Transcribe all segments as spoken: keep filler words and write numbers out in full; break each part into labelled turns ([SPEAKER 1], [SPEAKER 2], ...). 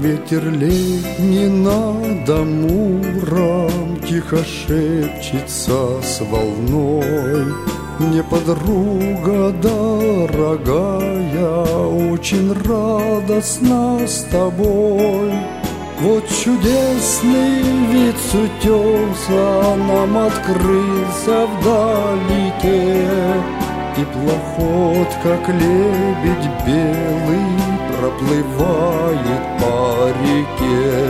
[SPEAKER 1] Ветер летний над Амуром тихо шепчется с волной. Мне подруга дорогая, очень радостно с тобой. Вот чудесный вид с утеса нам открылся вдалеке. Теплоход, как лебедь белый, проплывает по реке.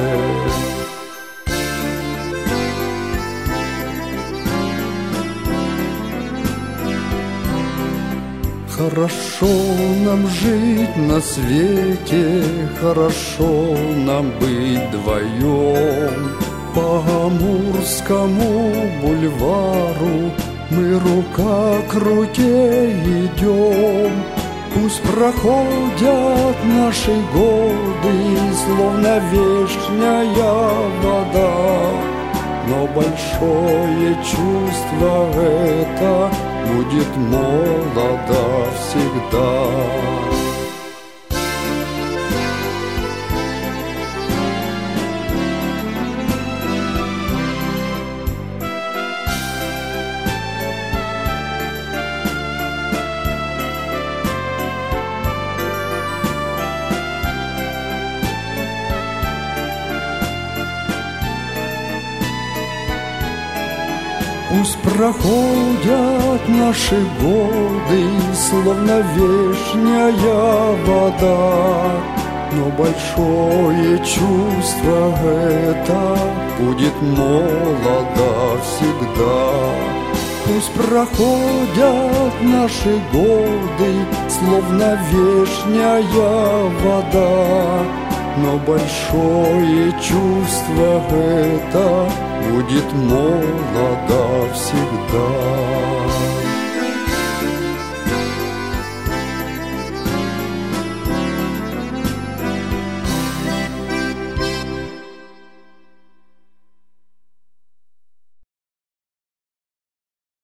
[SPEAKER 1] Хорошо нам жить на свете, хорошо нам быть вдвоем. По Амурскому бульвару мы рука к руке идем. Пусть проходят наши годы, словно вечная вода, но большое чувство это будет молодо всегда. Пусть проходят наши годы, словно вечная вода, но большое чувство это будет молодо всегда. Пусть проходят наши годы, словно вечная вода, но большое чувство это будет молодо всегда.